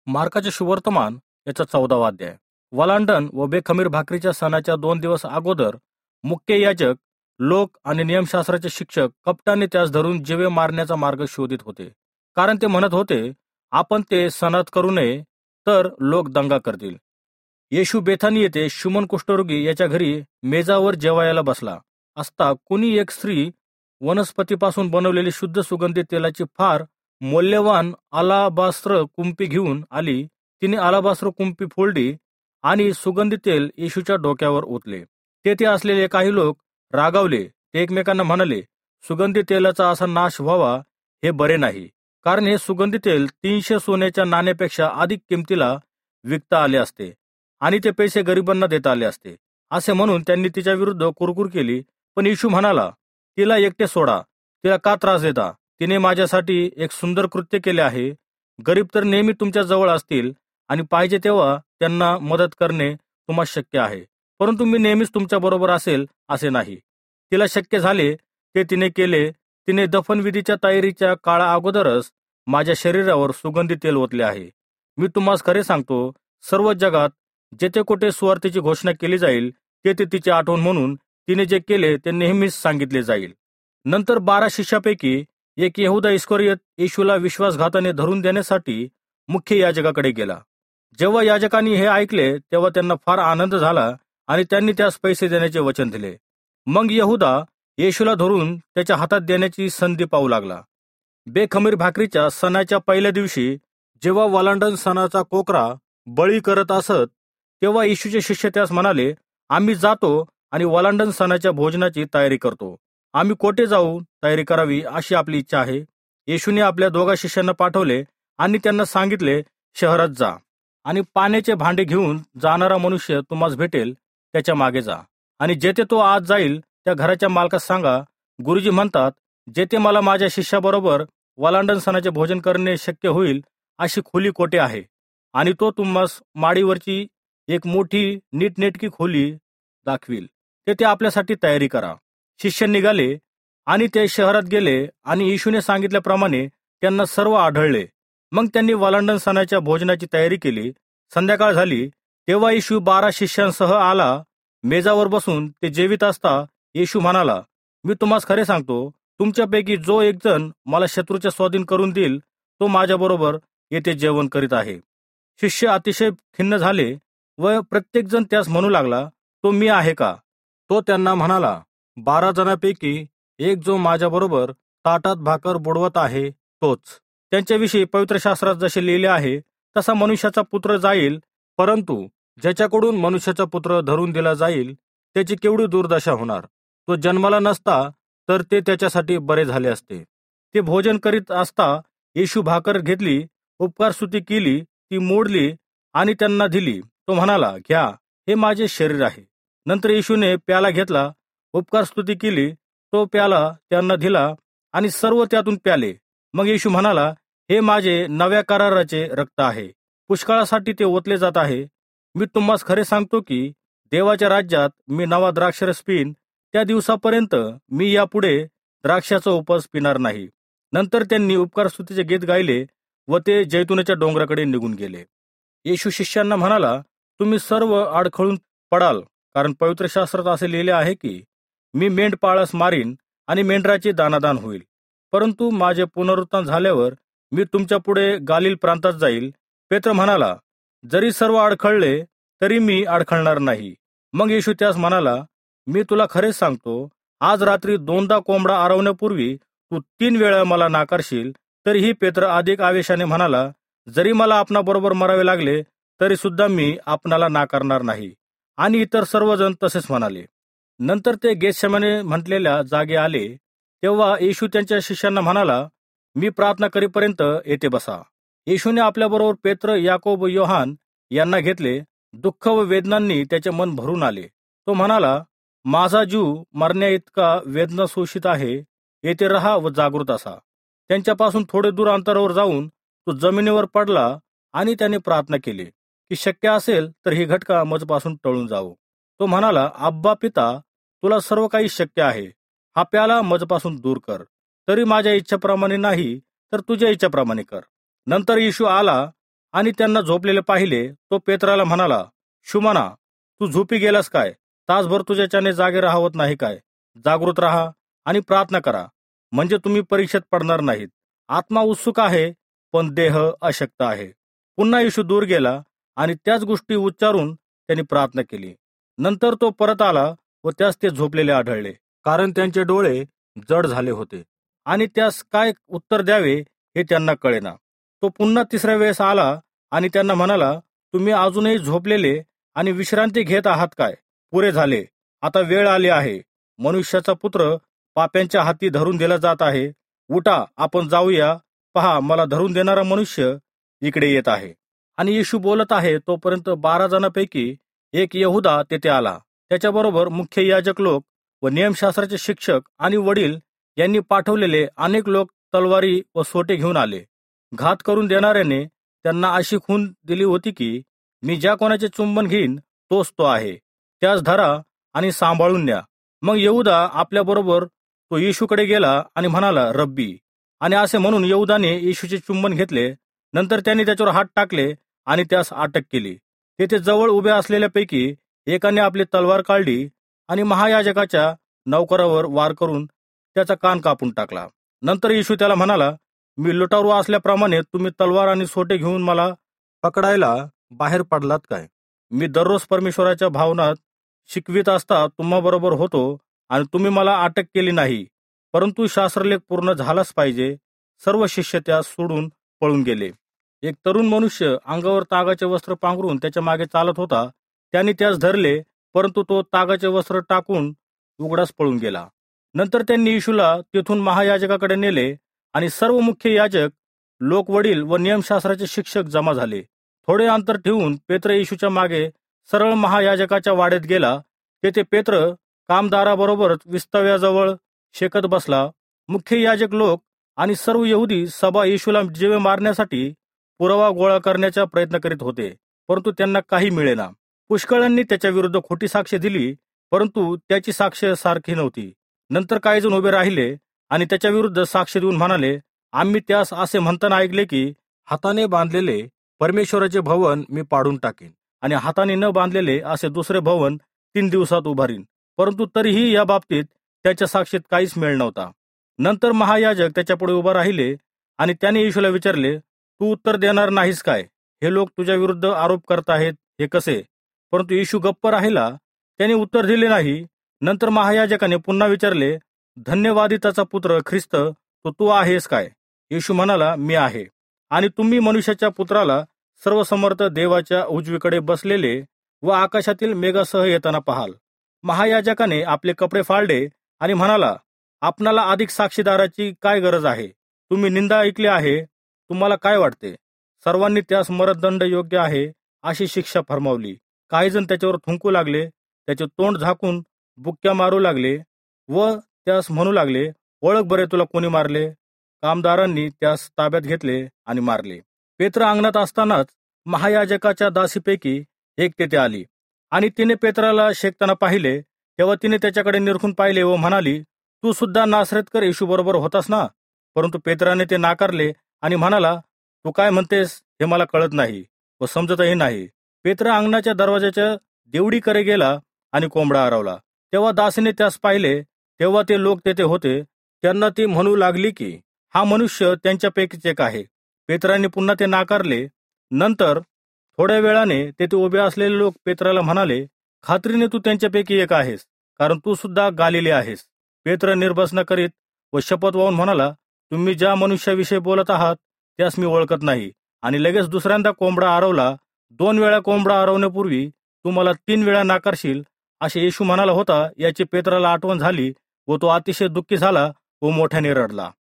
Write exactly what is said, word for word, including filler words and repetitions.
मार्काचे सुवर्तमान याचा चौदावा अध्याय. वलांडन व बेखमीर भाकरीच्या सणाच्या दोन दिवस अगोदर मुख्य याजक, लोक आणि नियमशास्त्राचे शिक्षक कपटाने त्यास धरून जीवे मारण्याचा मार्ग शोधित होते. कारण ते म्हणत होते, आपण ते सणात करू नये, तर लोक दंगा करतील. येशू बेथानी येथे शिमोन कुष्ठरोगी याच्या घरी मेजावर जेवायला बसला असता कुणी एक स्त्री वनस्पतीपासून बनवलेली शुद्ध सुगंधी तेलाची फार मौल्यवान अलाबास्त्र कुंपी घेऊन आली. तिने अलाबास्त्र कुंपी फोडली आणि सुगंधी तेल येशूच्या डोक्यावर ओतले. तेथे असलेले काही लोक रागावले. ते एकमेकांना म्हणाले, सुगंधी तेलाचा असा नाश व्हावा हे बरे नाही, कारण हे सुगंधी तेल तीनशे सोन्याच्या नाण्यापेक्षा अधिक किमतीला विकता आले असते आणि ते पैसे गरिबांना देता आले असते. असे म्हणून त्यांनी तिच्या विरुद्ध कुरकुर केली. पण येशू म्हणाला, तिला एकटे सोडा, तिला का त्रास देता? तिने माझ्यासाठी एक सुंदर कृत्य केले आहे. गरीब तर नेहमी तुमच्या जवळ असतील आणि पाहिजे तेव्हा त्यांना मदत करणे तुम्हाला शक्य आहे, परंतु मी नेहमीच तुमच्या बरोबर असेल असे नाही. तिला शक्य झाले ते तिने केले. तिने दफनविधीच्या तयारीच्या काळा अगोदरच माझ्या शरीरावर सुगंधी तेल ओतले आहे. मी तुम्हाला खरे सांगतो, सर्व जगात जेथे कोठे सुवार्तेची घोषणा केली जाईल तेथे तिची आठवण म्हणून तिने जे केले ते नेहमीच सांगितले जाईल. नंतर बारा शिष्यापैकी एक यहुदा इस्करियोत येशूला विश्वासघाताने धरून देण्यासाठी मुख्य याजकाकडे गेला. जेव्हा याजकांनी हे ऐकले तेव्हा त्यांना फार आनंद झाला आणि त्यांनी त्यास पैसे देण्याचे वचन दिले. मग यहुदा येशूला धरून त्याच्या हातात देण्याची संधी पाहू लागला. बेखमीर भाकरीच्या सणाच्या पहिल्या दिवशी जेव्हा वलांडन सणाचा कोकरा बळी करत असत, तेव्हा येशूचे शिष्य त्यास म्हणाले, आम्ही जातो आणि वलांडन सणाच्या भोजनाची तयारी करतो. आम्ही कोठे जाऊ तयारी करावी अशी आपली इच्छा आहे. येशूने आपल्या दोघा शिष्यांना पाठवले आणि त्यांना सांगितले, शहरात जा आणि पाण्याचे भांडे घेऊन जाणारा मनुष्य तुम्हाला भेटेल, त्याच्या मागे जा आणि जेथे तो आज जाईल त्या घराच्या मालकास सांगा, गुरुजी म्हणतात, जेथे मला माझ्या शिष्याबरोबर वलांडन सणाचे भोजन करणे शक्य होईल अशी खुली कोठे आहे आणि तो तुम्हास माडीवरची एक मोठी नीटनेटकी खोली दाखवील. तेथे आपल्यासाठी तयारी करा. शिष्य निघाले आणि ते शहरात गेले आणि येशूने सांगितल्याप्रमाणे त्यांना सर्व आढळले. मग त्यांनी वलांडन सणाच्या भोजनाची तयारी केली. संध्याकाळ झाली तेव्हा येशू बारा शिष्यांसह आला. मेजावर बसून ते जेवित असता येशू म्हणाला, मी तुम्हाला खरे सांगतो, तुमच्यापैकी जो एक जण मला शत्रूच्या स्वाधीन करून देईल तो माझ्याबरोबर येथे जेवण करीत आहे. शिष्य अतिशय खिन्न झाले व प्रत्येक जण त्यास म्हणू लागला, तो मी आहे का? तो त्यांना म्हणाला, बारा जणांपैकी एक जो माझ्याबरोबर ताटात भाकर बुडवत आहे तोच. त्यांच्याविषयी पवित्र शास्त्रात जसे लिहिले आहे तसा मनुष्याचा पुत्र जाईल, परंतु ज्याच्याकडून मनुष्याचा पुत्र धरून दिला जाईल त्याची केवढी दुर्दशा होणार. तो जन्माला नसता तर ते त्याच्यासाठी बरे झाले असते. ते भोजन करीत असता येशू भाकर घेतली, उपकारस्तुती केली, ती मोडली आणि त्यांना दिली. तो म्हणाला, घ्या, हे माझे शरीर आहे. नंतर येशूने प्याला घेतला, उपकारस्तुती केली, तो प्याला त्यांना दिला आणि सर्व त्यातून प्याले. मग येशू म्हणाला, हे माझे नव्या कराराचे रक्त आहे, पुष्कळासाठी ते ओतले जात आहे. मी तुम्हाला खरे सांगतो की देवाच्या राज्यात मी नवा द्राक्षरस पिईन त्या दिवसापर्यंत मी यापुढे द्राक्षाचा उपस पिणार नाही. नंतर त्यांनी उपकारस्तुतीचे गीत गायले व ते जैतुनाच्या डोंगराकडे निघून गेले. येशू शिष्यांना म्हणाला, तुम्ही सर्व अडखळून पडाल, कारण पवित्र शास्त्रात असे लिहिले आहे की मी मेंढपाळास मारीन आणि मेंढराचे दानादान होईल. परंतु माझे पुनरुत्थान झाल्यावर मी तुमच्या पुढे गालील प्रांतात जाईल. पेत्र म्हणाला, जरी सर्व अडखळले तरी मी अडखळणार नाही. मग येशू त्यास म्हणाला, मी तुला खरेच सांगतो, आज रात्री दोनदा कोंबडा आरवण्यापूर्वी तू तीन वेळा मला नाकारशील. तरीही पेत्र अधिक आवेशाने म्हणाला, जरी मला आपणाबरोबर मरावे लागले तरी सुद्धा मी आपणाला नाकारणार नाही. आणि इतर सर्वजण तसेच म्हणाले. नंतर ते गेतशेमाने म्हटलेल्या जागे आले. तेव्हा येशू त्यांच्या शिष्यांना म्हणाला, मी प्रार्थना करीपर्यंत येथे बसा. येशूने आपल्याबरोबर पेत्र, याकोब व योहान यांना घेतले. दुःख व वेदनांनी त्याचे मन भरून आले. तो म्हणाला, माझा जीव मरण्या इतका वेदना शोषित आहे. येथे रहा व जागृत असा. त्यांच्यापासून थोडे दूर अंतरावर जाऊन तो जमिनीवर पडला आणि त्याने प्रार्थना केली की शक्य असेल तर ही घटका मजपासून टळून जावो. तो म्हणाला, अब्बा पिता, तुला सर्व काही शक्य आहे. हा प्याला मजपासून दूर कर. तरी माझ्या इच्छेप्रमाणे नाही तर तुझ्या इच्छेप्रमाणे कर. नंतर येशू आला आणि त्यांना झोपलेले पाहिले, तो पेत्राला म्हणाला, शुमना, तू झोपी गेलास काय? तासभर तुझ्याच्याने जागे राहवत नाही काय? जागृत राहा आणि प्रार्थना करा, म्हणजे तुम्ही परीक्षेत पडणार नाहीत. आत्मा उत्सुक आहे, पण देह अशक्त आहे. पुन्हा येशू दूर गेला आणि त्याच गोष्टी उच्चारून त्यांनी प्रार्थना केली. नंतर तो परत आला व त्यास ते झोपलेले आढळले, कारण त्यांचे डोळे जड झाले होते आणि त्यास काय उत्तर द्यावे हे त्यांना कळेना. तो पुन्हा तिसऱ्या वेळेस आला आणि त्यांना म्हणाला, तुम्ही अजूनही झोपलेले आणि विश्रांती घेत आहात काय? पुरे झाले, आता वेळ आली आहे. मनुष्याचा पुत्र पाप्यांच्या हाती धरून दिला जात आहे. उठा, आपण जाऊया. पहा, मला धरून देणारा मनुष्य इकडे येत आहे. आणि येशू बोलत आहे तोपर्यंत बारा जणांपैकी एक यहुदा तेथे आला. त्याच्याबरोबर मुख्य याजक लोक व नियमशास्त्राचे शिक्षक आणि वडील यांनी पाठवलेले अनेक लोक तलवारी व सोटे घेऊन आले. घात करून देणाऱ्याने त्यांना अशी खून दिली होती की, मी ज्या कोणाचे चुंबन घेईन तोच तो आहे, त्यास धरा आणि सांभाळून न्या. मग यहुदा आपल्याबरोबर तो येशूकडे गेला आणि म्हणाला, रब्बी. आणि असे म्हणून यहुदाने येशूचे चुंबन घेतले. नंतर त्यांनी त्याच्यावर हात टाकले आणि त्यास अटक केली. तेथे जवळ उभ्या असलेल्यापैकी एकाने आपली तलवार काढली आणि महायाजकाच्या नौकरावर वार करून त्याचा कान कापून टाकला. नंतर येशू त्याला म्हणाला, मी लुटारू असल्याप्रमाणे तुम्ही तलवार आणि सोटे घेऊन मला पकडायला बाहेर पडलात काय? मी दररोज परमेश्वराच्या भावनात शिकवित असता तुम्हाबरोबर होतो आणि तुम्ही मला अटक केली नाही. परंतु शास्त्रलेख पूर्ण झालाच पाहिजे. सर्व शिष्य त्यास सोडून पळून गेले. एक तरुण मनुष्य अंगावर तागाचे वस्त्र पांघरून त्याच्या मागे चालत होता. त्याने त्यास धरले, परंतु तो तागाचे वस्त्र टाकून उघडाच पळून गेला. नंतर त्यांनी येशूला तेथून महायाजकाकडे नेले आणि सर्व मुख्य याजक, लोकवडील व नियमशास्त्राचे शिक्षक जमा झाले. थोडे अंतर ठेवून पेत्र येशूच्या मागे सरळ महायाजकाच्या वाड्यात गेला. तेथे पेत्र कामदाराबरोबरच विस्तव्याजवळ शेकत बसला. मुख्य याजक लोक आणि सर्व यहुदी सभा येशूला जीवे मारण्यासाठी पुरावा गोळा करण्याचा प्रयत्न करीत होते, परंतु त्यांना काही मिळेना. पुष्कळांनी त्याच्या विरुद्ध खोटी साक्ष दिली, परंतु त्याची साक्ष सारखी नव्हती. नंतर काही जण उभे राहिले आणि त्याच्या विरुद्ध साक्ष देऊन म्हणाले, आम्ही त्यास असे म्हणताना ऐकले की, हाताने बांधलेले परमेश्वराचे भवन मी पाडून टाकेन आणि हाताने न बांधलेले असे दुसरे भवन तीन दिवसात उभारीन. परंतु तरीही या बाबतीत त्याच्या साक्षीत काहीच मेळ नव्हता. नंतर महायाजक त्याच्यापुढे उभा राहिले आणि त्याने येशूला विचारले, तू उत्तर देणार नाहीस काय? हे लोक तुझ्या विरुद्ध आरोप करत आहेत, हे कसे? परंतु येशू गप्प राहिला, त्याने उत्तर दिले नाही. नंतर महायाजकाने पुन्हा विचारले, धन्यवादिताचा पुत्र ख्रिस्त तो तू आहेस काय? येशू म्हणाला, मी आहे. आणि तुम्ही मनुष्याच्या पुत्राला सर्वसमर्थ देवाच्या उजवीकडे बसलेले व आकाशातील मेघासह येताना पाहाल. महायाजकाने आपले कपडे फाडले आणि म्हणाला, आपणाला अधिक साक्षीदाराची काय गरज आहे? तुम्ही निंदा ऐकली आहे, तुम्हाला काय वाटते? सर्वांनी त्यास मरणदंड योग्य आहे अशी शिक्षा फरमावली. काही जण त्याच्यावर थुंकू लागले, त्याचे तोंड झाकून बुक्क्या मारू लागले व त्यास म्हणू लागले, ओळख बरे तुला कोणी मारले? कामदारांनी त्यास ताब्यात घेतले आणि मारले. पेत्र अंगणात असतानाच महायाजकाच्या दासीपैकी एक तेथे आली आणि तिने पेत्राला शेकताना पाहिले. तेव्हा तिने त्याच्याकडे निरखून पाहिले व म्हणाली, तू सुद्धा नासरेतकर येशू बरोबर होतास ना? परंतु पेत्राने ते नाकारले आणि म्हणाला, तू काय म्हणतेस हे मला कळत नाही व समजतही नाही. पेत्र अंगणाच्या दरवाजाच्या देवडीकडे गेला आणि कोंबडा हरवला. तेव्हा दासीने त्यास पाहिले. तेव्हा ते लोक तेथे होते. त्यांना ती म्हणू लागली की, हा मनुष्य त्यांच्यापैकीच एक आहे. पेत्राने पुन्हा ते नाकारले. नंतर थोड्या वेळाने तेथे उभे असलेले लोक पेत्राला म्हणाले, खात्रीने तू त्यांच्यापैकी एक आहेस, कारण तू सुद्धा गालिले आहेस. पेत्र निर्भसना करीत व शपथ वाहून म्हणाला, तुम्ही ज्या मनुष्याविषयी बोलत आहात त्यास मी ओळखत नाही. आणि लगेच दुसऱ्यांदा कोंबडा हरवला. दोन वेळा कोंबडा हरवण्यापूर्वी तू मला तीन वेळा नाकारशील असे येशू म्हणाला होता. याची पेत्राला आठवण झाली व तो अतिशय दुःखी झाला व मोठ्याने रडला.